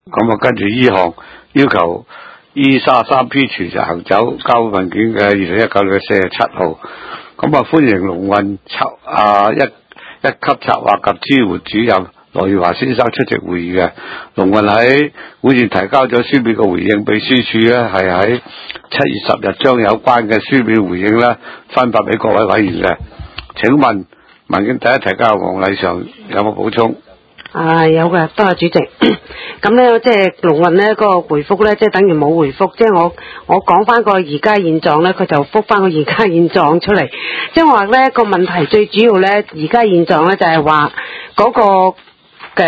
咁啊跟住依項要求 E33P 全日行走交會文件嘅2019年47號，咁啊歡迎龍運一級策劃及支援主任羅耀華先生出席會議嘅。龍運喺會前提交咗書面嘅回應，秘書處咧係喺7月10日將有關嘅書面回應咧分發俾各位委員嘅。請問文件第一提交黃禮上有冇補充？ 有嘅，多謝主席。咁咧，即係龍運咧嗰個回覆咧，即係等於冇回覆。即係我講翻個而家現狀咧，佢就覆翻個而家現狀出嚟。即係話咧個問題最主要咧，而家現狀咧就係話嗰個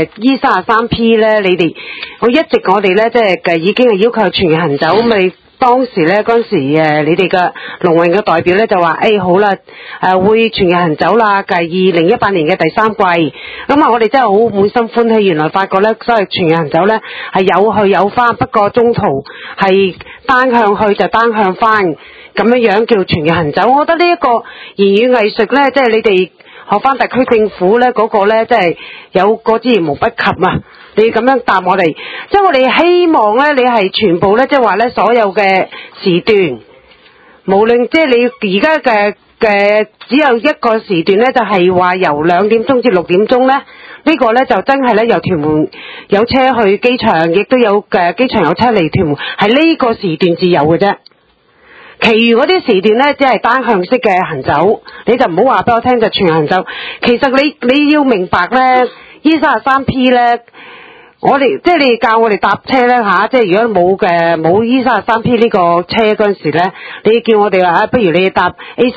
E33P 咧，你哋我哋咧即係已經係要求全日行走咁咪。當時咧嗰陣時你哋嘅龍運嘅代表咧就話好啦，會全日行走啦，計2018年嘅第3季。咁啊，我哋真係好滿心歡喜，原來發覺咧，所謂全日行走咧係有去有翻，不過中途係單向去就單向翻，咁樣叫全日行走。我覺得呢一個言語藝術咧，即係你哋學翻特區政府咧嗰個咧，即係有過之而無不及啊！你咁樣答我哋，即係我哋希望咧，你係全部咧，即係話咧，所有嘅時段，無論即係你而家嘅只有一個時段咧，就係話由2點鐘至6點鐘咧，呢個咧就真係咧由屯門有車去機場，亦都有機場有車嚟屯門，係呢個時段至有嘅啫。其餘嗰啲時段咧，只係單向式嘅行走，你就唔好話俾我聽就全行走。其實你要明白咧，E33P 咧。我哋即係你哋教我哋搭車咧即係如果冇 E33P 呢個車嗰陣時咧，你叫我哋話不如你搭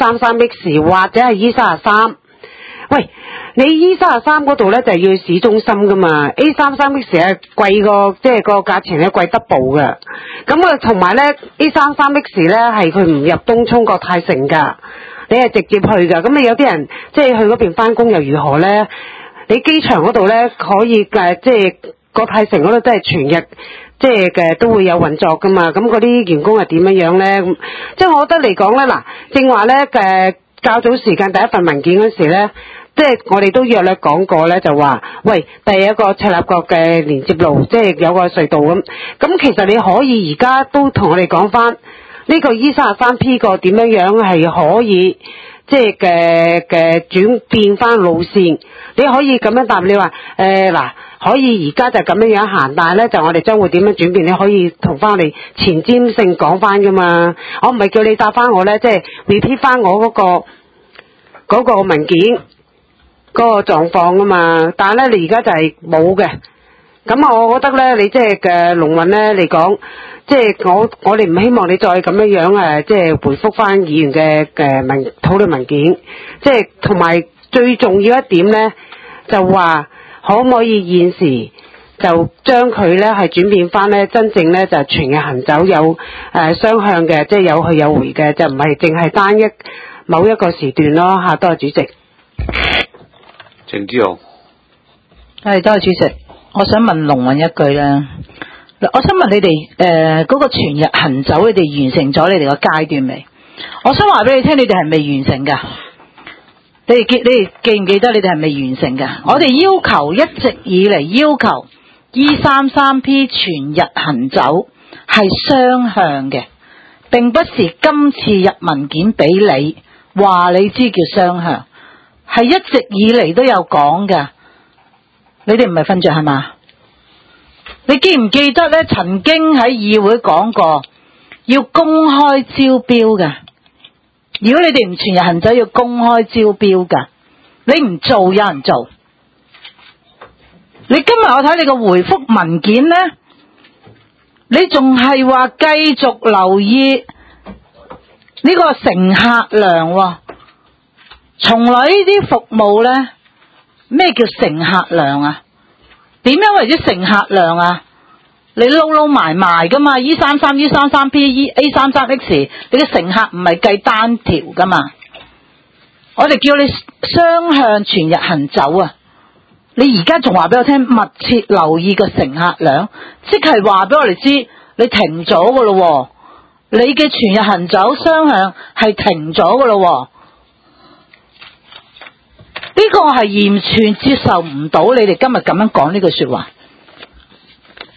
A33X 或者係 E33。喂，你 E33嗰度咧就係要去市中心噶嘛 ，A33X 係貴過即係個價錢咧貴double㗎。咁啊同埋咧 A33X 咧係佢唔入東涌國泰城㗎，你係直接去㗎。咁你有啲人即係去嗰邊翻工又如何咧？你機場嗰度咧可以即係。國泰城嗰度真係全日，即係都會有運作噶嘛。咁嗰啲員工係點樣咧？即係我覺得嚟講咧，嗱，正話咧較早時間第一份文件嗰時咧，即係我哋都約略講過咧，就話喂，第一個赤鱲角嘅連接路，即係有個隧道咁。咁其實你可以而家都同我哋講翻呢個 E33P 個點樣係可以。即係嘅轉變翻路線，你可以咁樣答你話嗱，可以而家就咁樣行，但係咧就我哋將會點樣轉變，你可以同翻我哋前瞻性講翻噶嘛。我唔係叫你答翻我咧，即係 repeat 翻我嗰個文件嗰個狀況噶嘛。但係咧你而家就係冇嘅。咁我覺得咧，你即係嘅龍運咧嚟講，即係我哋唔希望你再咁樣即係回覆翻議員嘅討論文件，即係同埋最重要一點咧，就話可唔可以現時就將佢咧係轉變翻咧，真正咧就係全日行走有雙向嘅，即係有去有回嘅，就唔係淨係單一某一個時段咯嚇。多謝主席。 鄭之豪。 係，多謝主席。我想問龍運一句啦，我想問你哋嗰個全日行走，你哋完成咗你哋個階段未？我想話俾你聽，你哋係未完成㗎。你哋記唔記得你哋係未完成㗎？我哋要求一直以嚟要求 E33P 全日行走係雙向嘅，並不是今次入文件俾你話你知叫雙向，係一直以嚟都有講㗎。你哋唔係瞓着係嘛？你記唔記得咧？曾經喺議會講過要公開招標㗎。如果你哋唔全日行走，要公開招標㗎。你唔做，有人做。你今日我睇你個回覆文件咧，你仲係話繼續留意呢個乘客量喎。從來呢啲服務咧。咩叫乘客量啊？點樣為之乘客量啊？你撈埋噶嘛 ？E33、E33P、A33X， 你嘅乘客唔係計單條噶嘛？我哋叫你雙向全日行走啊！你而家仲話俾我聽，密切留意個乘客量，即係話俾我哋知你停咗噶咯。你嘅全日行走雙向係停咗噶咯。呢個係完全接受唔到你哋今日咁樣講呢句說話。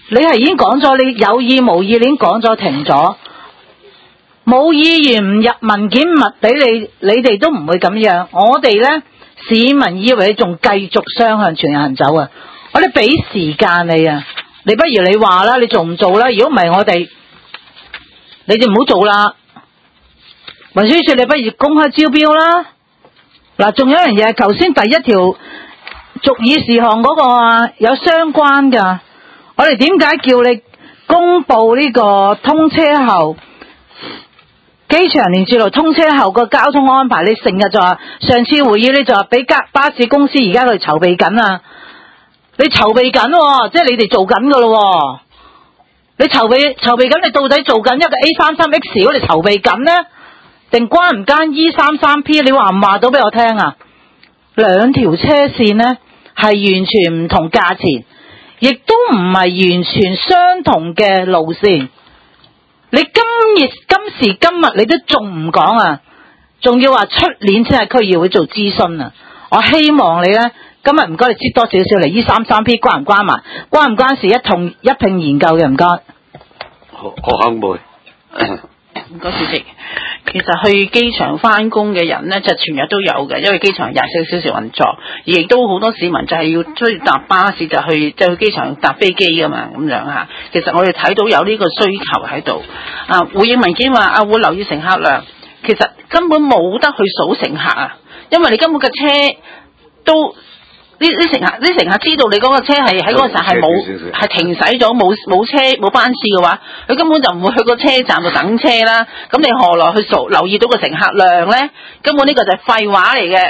你係已經講咗，你有意無意你已經講咗停咗，冇議員唔入文件物俾你，你哋都唔會咁樣。我哋呢，市民以為你仲繼續雙向全日行走啊！我哋俾時間你啊，你不如你話啦，你做唔做啦？如果唔係我哋，你哋唔好做啦。運輸署你不如公開招標啦。嗱，仲有一樣嘢，頭先第一條續議事項嗰個啊，有相關噶。我哋點解叫你公布呢個通車後機場連接路通車後個交通安排？你成日就話上次會議你就話俾巴士公司而家去籌備緊啊，你籌備緊喎，即係你哋做緊噶咯。你籌備緊，你到底做緊一個 A33X 嗰度籌備緊呢？定關唔關 E33P？ 你話唔話到俾我聽啊？兩條車線呢係完全唔同價錢，亦都唔係完全相同嘅路線。你今時今日你都仲唔講啊？仲要話出年先係區議會做諮詢啊！我希望你呢，今日唔該你知多少少嚟E33P 關唔關埋？關唔關事一併研究嘅？唔該。 何肯梅。 唔該，主席。其實去機場翻工嘅人呢，就全日都有嘅，因為機場24小時運作，而亦都好多市民就係要需要搭巴士就去機場搭飛機噶嘛，咁樣嚇。其實我哋睇到有呢個需求喺度。回應文件話會留意乘客量，其實根本冇得去數乘客啊，因為你根本嘅車都。啲乘客知道你嗰個車係喺嗰個時候係停駛咗冇班次嘅話，佢根本就唔會去個車站度等車啦。咁你何來去留意到個乘客量呢？根本呢個就係廢話嚟嘅。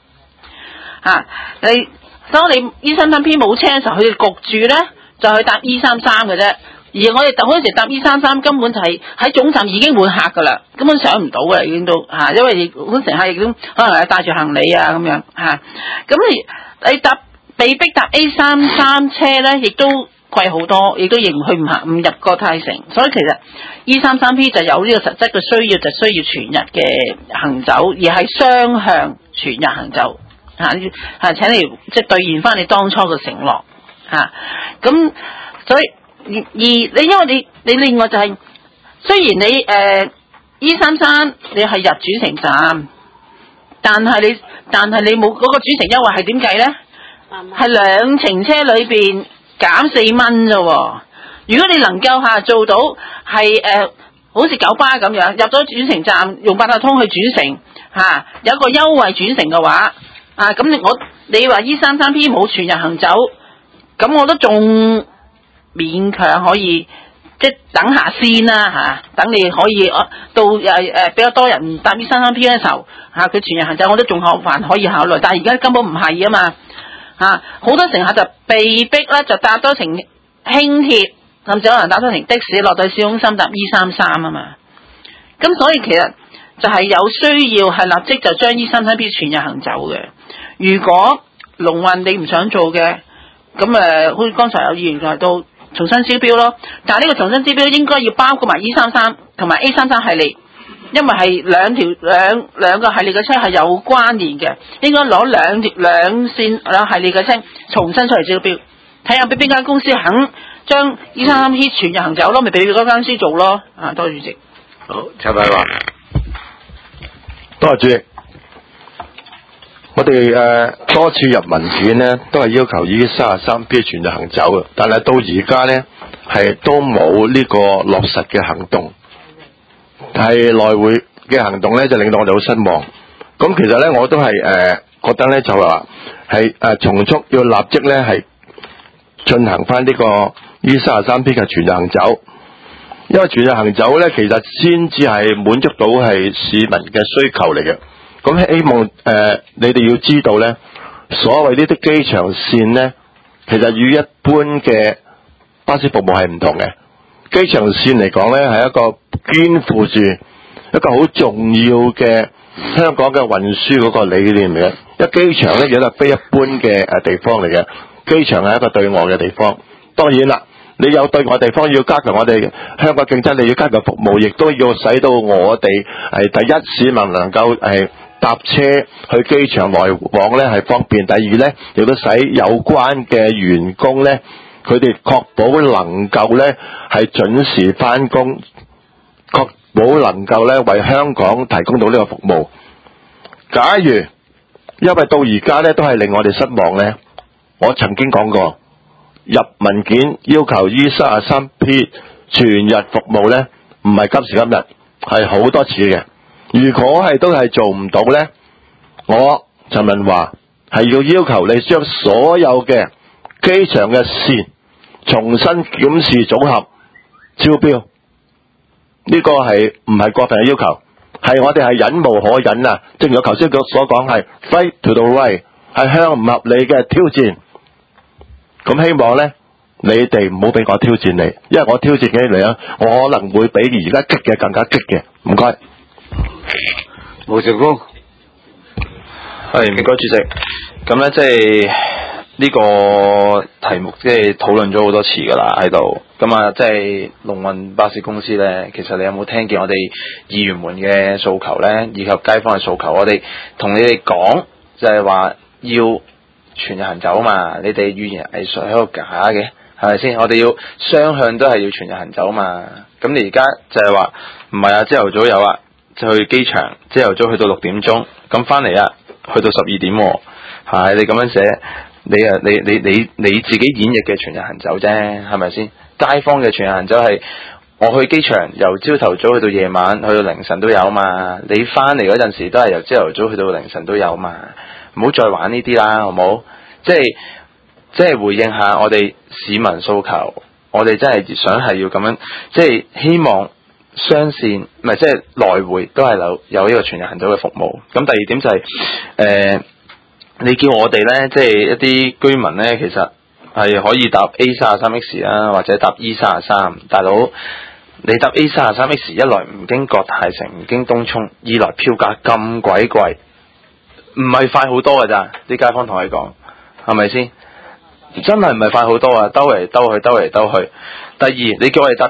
當你 E33P 冇車嘅時候，佢哋焗住呢，就去搭 E33嘅啫。而我哋嗰陣時搭 E33根本就係喺總站已經滿客噶啦，根本上唔到嘅已經都因為好多乘客亦都可能係帶住行李啊咁樣咁你被逼搭 A33車咧，亦都貴好多，亦都仍唔入國泰城，所以其實 E33P 就有呢個實質嘅需要，就需要全日嘅行走，而係雙向全日行走請你即係兌現翻你當初嘅承諾咁所以因為你另外就係、雖然你E33你係入主城站，但係你冇嗰個主城優惠係點計呢？係兩程車裏邊減4蚊啫。如果你能夠做到係好似九巴咁樣入咗主城站，用八達通去主城有一個優惠轉乘嘅話咁你話 E33P 冇全日行走，咁我都仲勉強可以即係等下先啦等你可以到比較多人搭 E33P 嘅時候佢全日行走我都仲還可以考慮，但係而家根本唔係啊嘛好多乘客就被逼咧就搭多程輕鐵，甚至可能搭多程的士落到市中心搭 E33啊嘛，咁所以其實就係有需要係立即就將 E33P 全日行走嘅。如果龍運你唔想做嘅，咁好似剛才有議員提到重新招標咯，但係呢個重新招標應該要包括埋 E33同埋 A33系列，因為係兩個系列嘅車係有關聯嘅，應該攞兩線系列嘅車重新出嚟招標，睇下俾邊間公司肯將 E33P 全日行走咯，咪俾嗰間公司做咯。多謝主席。 好，陳偉華。 多謝主席。我哋多次入文件呢，都係要求 E33P 全日行走嘅，但係到而家呢，係都冇呢個落實嘅行動，係來回嘅行動呢，就令到我哋好失望。咁其實呢，我都係覺得呢，就話係從速要立即呢，係進行翻呢個 E33P 嘅全日行走，因為全日行走呢，其實先至係滿足到係市民嘅需求嚟嘅。咁希望你哋要知道呢，所謂呢啲機場線呢，其實與一般嘅巴士服務係唔同嘅。機場線嚟講呢，係一個肩負住一個好重要嘅香港嘅運輸嗰個理念嚟嘅。因為機場呢，亦都係非一般嘅地方嚟嘅。機場係一個對外嘅地方，當然啦，你有對外地方要加強我哋香港競爭力，要加強服務，亦都要使到我哋第一市民能夠搭車去機場來往呢係方便，第二呢亦都使有關嘅員工呢佢哋確保能夠咧係準時返工，確保能夠咧為香港提供到呢個服務。假如因為到而家咧都係令我哋失望咧，我曾經講過入文件要求 E33P 全日服務咧，唔係今時今日，係好多次嘅。如果係都係做唔到咧，我陳文華係要求你將所有嘅機場嘅線重新檢視組合招標。呢個係唔係過分嘅要求？係我哋係忍無可忍啊！正如我頭先所講，係 fight to the right， 係向唔合理嘅挑戰。咁希望咧，你哋唔好俾我挑戰你，因為我挑戰起嚟啊，我可能會比而家激嘅更加激嘅。唔該， 毛成功， 係唔該主席。咁咧即係呢個題目即係討論咗好多次㗎啦喺度。咁啊，即係龍運巴士公司咧，其實你有冇聽見我哋議員們嘅訴求咧，以及街坊嘅訴求？我哋同你哋講就係話要全日行走啊嘛，你哋語言藝術喺度假嘅，係咪先？我哋要雙向都係要全日行走啊嘛。咁你而家就係話唔係啊，朝頭早有啊，就去機場，朝頭早去到6點鐘，咁翻嚟啊，去到12點喎，係你咁樣寫，你自己演繹嘅全日行走啫，係咪先？街坊嘅全日行走係我去機場由朝頭早去到夜晚，去到凌晨都有嘛。你翻嚟嗰陣時都係由朝頭早去到凌晨都有嘛。唔好再玩呢啲啦，好冇？即係回應下我哋市民訴求，我哋真係想係要咁樣，即係希望雙線唔係即係來回都係有呢個全日行走嘅服務。咁第二點就係你叫我哋咧，即係一啲居民咧，其實係可以搭 A33X 啦，或者搭 E33。大佬，你搭 A33X 一來唔經國泰城，唔經東涌，二來票價咁鬼貴，唔係快好多㗎咋？啲街坊同你講，係咪先？真係唔係快好多啊！兜嚟兜去，兜嚟兜去。第二，你叫我哋搭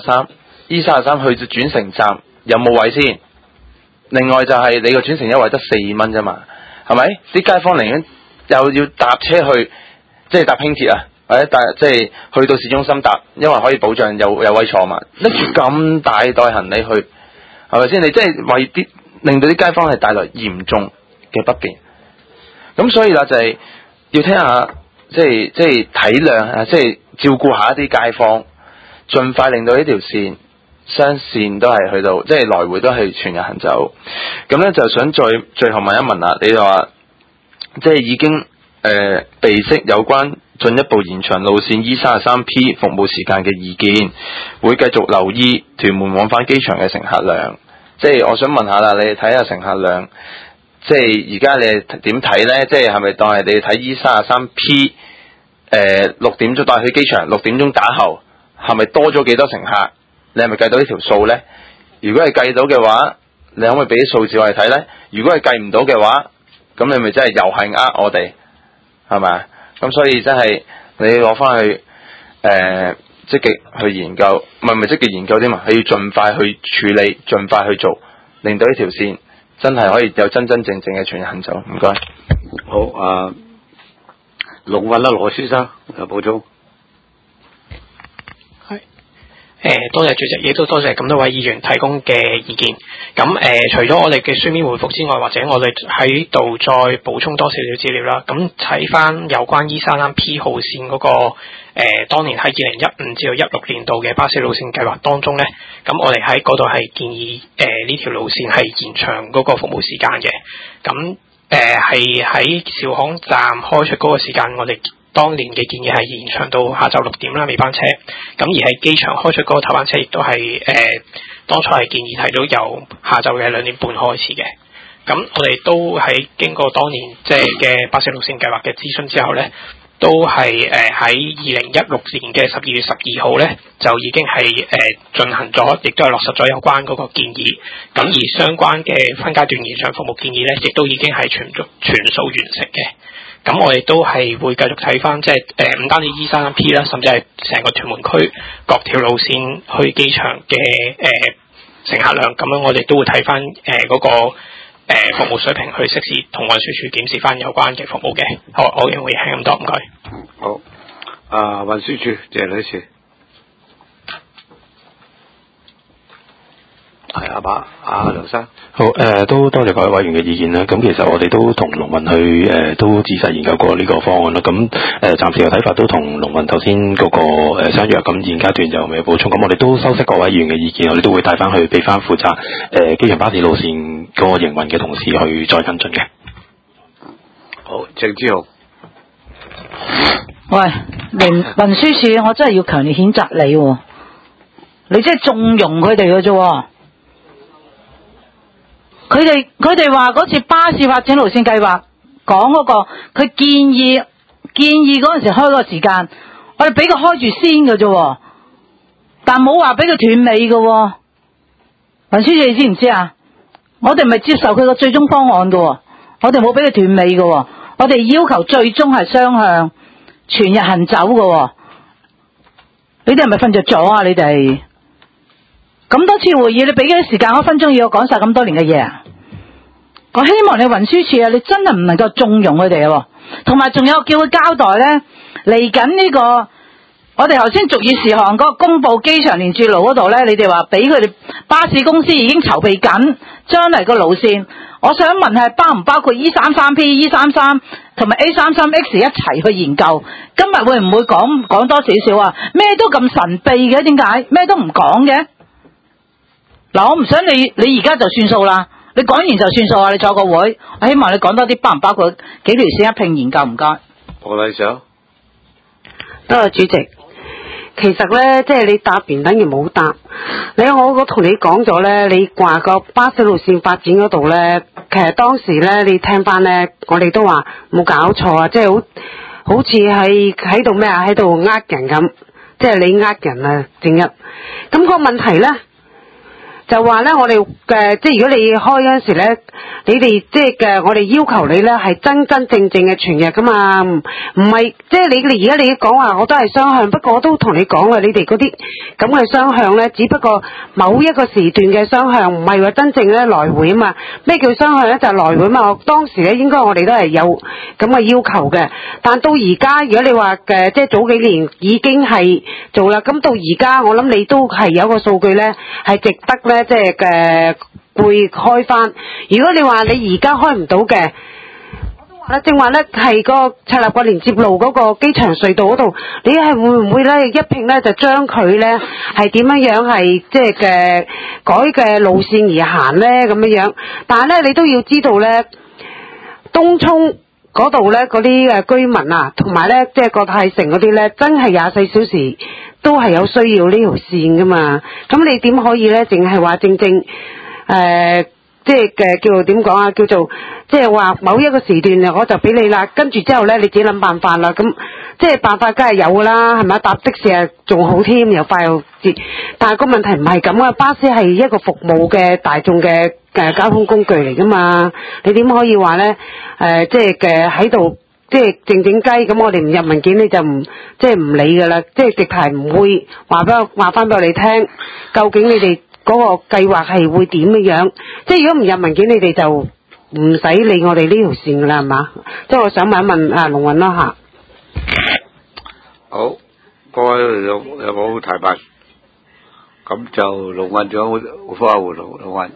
E33 去到轉乘站有冇位先？另外就係你個轉乘優惠得4蚊啫嘛，係咪？啲街坊寧願又要搭車去，即係搭輕鐵啊，或者即係去到市中心搭，因為可以保障有位坐嘛。拎住咁大袋行李去，係咪先？你即係為啲令到啲街坊係帶來嚴重嘅不便。咁所以啦，就係要聽下，即係體諒啊，即係照顧下一啲街坊，盡快令到呢條線雙線都係去到，即係來回都係全日行走。咁咧就想最後問一問啦，你就話即係已經備悉有關進一步延長路線 E33P 服務時間嘅意見，會繼續留意屯門往返機場嘅乘客量。即係我想問下啦，你哋睇下乘客量。即係而家你點睇咧？即係係咪當係你睇 E33P 6點鐘帶去機場，6點鐘打後係咪多咗幾多乘客？你係咪計到呢條數咧？如果係計到嘅話，你可唔可以俾啲數字我哋睇咧？如果係計唔到嘅話，咁你咪真係又係呃我哋，係咪？咁所以真係你攞翻去積極去研究，唔係積極研究添嘛？係要盡快去處理，盡快去做，令到呢條線真係可以有真真正正嘅全日行走。唔該。 好龍運啦，羅先生有補充。 多謝主席，亦都多謝咁多位議員提供嘅意見。咁除咗我哋嘅書面回覆之外，或者我哋喺度再補充多少少資料啦。咁睇翻有關 E33P 號線嗰個當年喺2015至到16年度嘅巴士路線計劃當中咧，咁我哋喺嗰度係建議呢條路線係延長嗰個服務時間嘅。咁係喺兆康站開出嗰個時間，我哋當年嘅建議係延長到下晝6點啦，尾班車。咁而喺機場開出嗰個頭班車亦都係當初係建議提到由下晝嘅2點半開始嘅。咁我哋都喺經過當年即係嘅巴士路線計劃嘅諮詢之後咧，都係喺2016年嘅12月12號咧就已經係進行咗，亦都係落實咗有關嗰個建議。咁而相關嘅分階段延長服務建議咧，亦都已經係全數完成嘅。咁我哋都係會繼續睇翻，即係唔單止 E33P 啦，甚至係成個屯門區各條路線去機場嘅乘客量，咁樣我哋都會睇翻嗰個服務水平，去適時同運輸署檢視翻有關嘅服務嘅。好，我認為係咁多，唔該。 好， 運輸處謝女士。係梁生。 好，都多謝各位委員嘅意見啦。咁其實我哋都同龍運去都仔細研究過呢個方案啦。咁暫時嘅睇法都同龍運頭先嗰個相約，咁現階段就未有補充。咁我哋都收悉各位議員嘅意見，我哋都會帶翻去俾翻負責機場巴士路線嗰個營運嘅同事去再跟進嘅。 好，鄭之豪。 喂，運輸署，我真係要強烈譴責你喎！你真係縱容佢哋嘅啫。佢哋話嗰次巴士發展路線計劃講嗰個，佢建議嗰陣時開個時間，我哋俾佢開住先嘅啫，但冇話俾佢斷尾嘅。運輸署你知唔知啊？我哋咪接受佢個最終方案嘅，我哋冇俾佢斷尾嘅，我哋要求最終係雙向全日行走嘅。你哋係咪瞓着咗啊？你哋咁多次會議，你俾幾多時間？1分鐘要我講晒咁多年嘅嘢啊！我希望你運輸署啊，你真係唔能夠縱容佢哋啊！同埋仲有叫佢交代咧，嚟緊呢個我哋頭先逐議事項嗰個公布機場連接路嗰度咧，你哋話俾佢哋巴士公司已經籌備緊將嚟個路線。我想問係包唔包括 E33P、E33 同埋 A33X 一齊去研究？今日會唔會講多少少啊？咩都咁神秘嘅，點解咩都唔講嘅？嗱，我唔想你而家就算數啦，你講完就算數啊！你坐個會，我希望你講多啲，包唔包括幾條線一併研究？唔該。 黃禮想。 多謝主席。其實咧，即係你答完等於冇答。我同你講咗咧，你話個巴士路線發展嗰度咧，其實當時咧，你聽翻咧，我哋都話冇搞錯啊，即係好似係喺度咩啊，喺度呃人咁，即係你呃人啊，正一。咁個問題咧，就話咧，我哋即係如果你開嗰陣時咧，你哋即係我哋要求你咧係真真正正嘅全日噶嘛，唔係即係你而家你講話我都係雙向，不過我都同你講啊，你哋嗰啲咁嘅雙向咧，只不過某一個時段嘅雙向，唔係話真正咧來回啊嘛。咩叫雙向咧？就係來回嘛。當時咧應該我哋都係有咁嘅要求嘅，但到而家如果你話即係早幾年已經係做啦，咁到而家我諗你都係有個數據咧係值得咧。即係會開翻。如果你話你而家開唔到嘅，我都話咧，正話咧係個赤鱲角連接路嗰個機場隧道嗰度，你係會唔會咧一併咧就將佢咧係點樣係即係改嘅路線而行咧咁樣？但係咧你都要知道咧，東涌嗰度咧嗰啲居民啊，同埋咧即係國泰城嗰啲咧，真係24小時。都係有需要呢條線噶嘛，咁你點可以咧？淨係話正即係叫做點講啊？叫做即係話某一個時段我就俾你啦，跟住之後咧你自己諗辦法啦。咁即係辦法梗係有噶啦，係咪？搭的士啊仲好添，又快又捷。但係個問題唔係咁啊，巴士係一個服務嘅大眾嘅交通工具嚟噶嘛，你點可以話咧？即係喺度。即係靜靜雞咁，我哋唔入文件你就唔即係唔理噶啦，即係直頭唔會話翻俾我哋聽，究竟你哋嗰個計劃係會點樣？即係如果唔入文件，你哋就唔使理我哋呢條線噶啦，係嘛？即係我想問一問龍運啦吓。 好，各位有冇提問？咁就龍運仲有花湖龍運。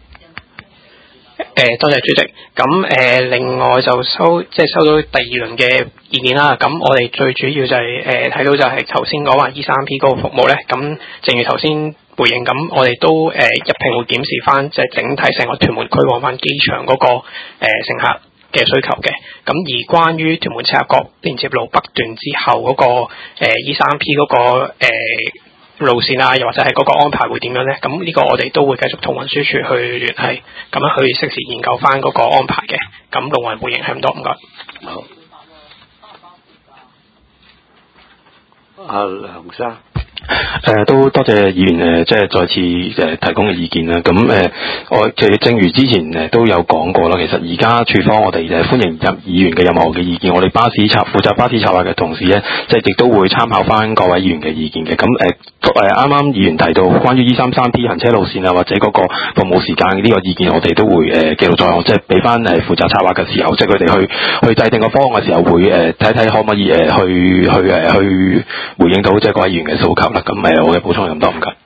多謝主席。咁另外就收到第二輪嘅意見啦。咁我哋最主要就係睇到就係頭先講話 E3P 嗰個服務咧。咁正如頭先回應咁，我哋都一併會檢視翻即係整體成個屯門區往返機場嗰個乘客嘅需求嘅。咁而關於屯門赤鱲角連接路北段之後嗰個E3P 嗰個路線啊，又或者係嗰個安排會點樣呢？咁呢個我哋都會繼續同運輸署去聯繫，咁樣去適時研究翻嗰個安排嘅。咁龍運回應係咁多，唔該。 好。阿梁生。 都多謝議員即係再次提供嘅意見啦。咁我其實正如之前都有講過啦，其實而家處方我哋歡迎議員嘅任何嘅意見，我哋負責巴士策劃嘅同事咧，即係亦都會參考翻各位議員嘅意見嘅。咁啱啱議員提到關於 E33P 行車路線啊，或者嗰個服務時間呢個意見，我哋都會記錄在案，即係俾翻負責策劃嘅時候，即係佢哋去制定個方案嘅時候，會睇睇可唔可以去回應到即係各位議員嘅訴求啦。咁我嘅補充係咁多，唔該。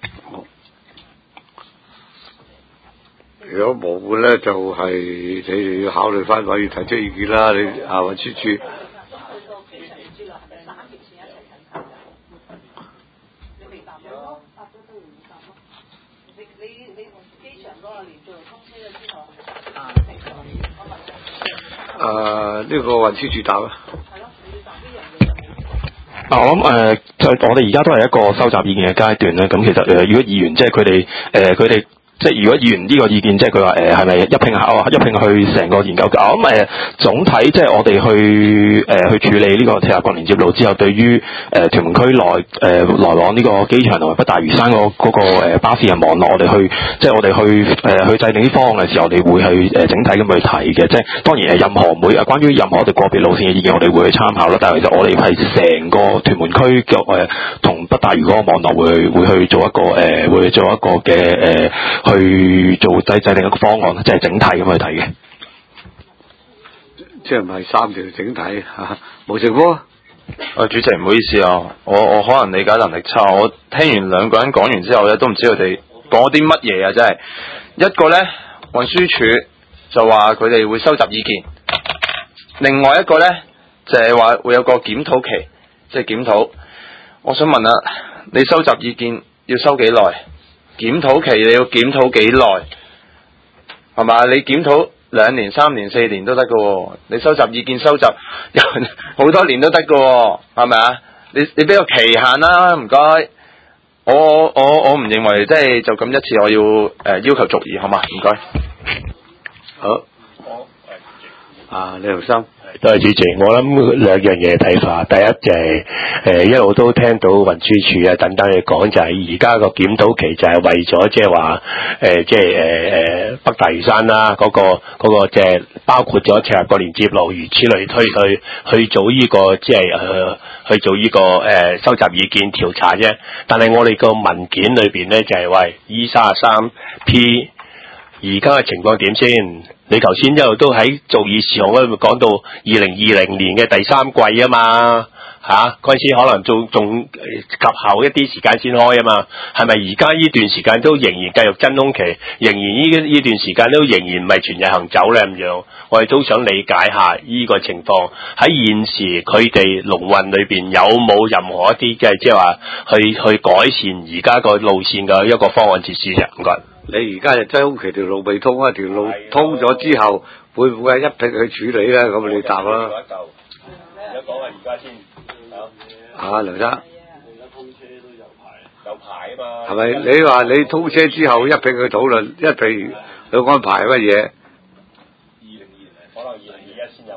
如果冇嘅咧，就係你哋要考慮翻委員提出意見啦。你運輸處。呢個運輸處答啦。 我諗就我哋而家都係一個收集意見嘅階段咧。咁其實如果議員即係佢哋即係如果議員呢個意見，即係佢話係咪一併去成個研究？咁總體即係我哋去處理呢個赤鱲角連接路之後，對於屯門區內來往呢個機場同埋北大嶼山嗰個巴士人網絡，我哋去制定啲方案嘅時候，我哋會去整體咁去睇嘅。即係當然關於任何我哋個別路線嘅意見，我哋會去參考啦。但係其實我哋係成個屯門區嘅同北大嶼嗰個網絡會去做一個嘅去做制定一個方案，即係整體咁去睇嘅。 即係唔係三條整體冇成喎。 主席唔好意思啊，我可能理解能力差，我聽完兩個人講完之後咧，都唔知佢哋講啲乜嘢啊！真係一個咧運輸署就話佢哋會收集意見，另外一個咧就係話會有個檢討期，即係檢討。我想問啊，你收集意見要收幾耐？檢討期你要檢討幾耐？係嘛？你檢討2年、3年、4年都得㗎，你收集意見收集好多年都得㗎，係咪啊？你俾個期限啦，唔該。我唔認為即係就咁一次，我要要求續議，好嘛？唔該。 好。李鴻森。 多謝主席，我諗兩樣嘢睇法。第一就係一路都聽到運輸署啊等等嘅講，就係而家個檢討期就係為咗即係話北大嶼山啦，嗰個即係包括咗赤鱲角連接路，如此類推去做呢個即係去做呢個收集意見調查啫。但係我哋個文件裏邊咧就係話 E33P 而家嘅情況點先？你頭先一路都喺做議事項嗰度講到2020年嘅第3季啊嘛，嗰陣時可能仲及後一啲時間先開啊嘛，係咪而家呢段時間都仍然繼續真空期，仍然呢段時間都仍然唔係全日行走咧咁樣？我哋都想理解下呢個情況喺現時佢哋龍運裏邊有冇任何一啲嘅即係話去改善而家個路線嘅一個方案設施啫？唔該。 你而家就真空期條路未通啊，條路通咗之後，會唔會係一併去處理咧？咁你答啦。而家講係而家先。梁生。通車都有排啊嘛。係咪？你話你通車之後一併去討論，一併去安排乜嘢？可能2021先有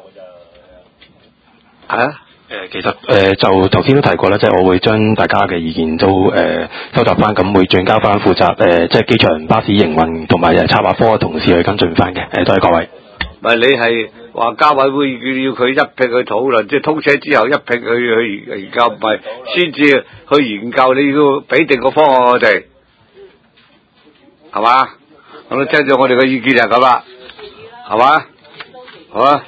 㗎咋。 其實就頭先都提過啦，即係我會將大家嘅意見都收集翻，咁會轉交翻負責即係機場巴士營運同埋策劃科嘅同事去跟進翻嘅。多謝各位。 唔係你係話交委會要佢一併去討論，即係通車之後一併去研究，唔係先至去研究，你要俾定個方案我哋，係嘛？咁都聽咗我哋嘅意見就係咁啦，係嘛？好啊。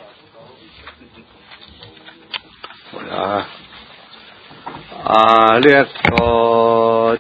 呢一個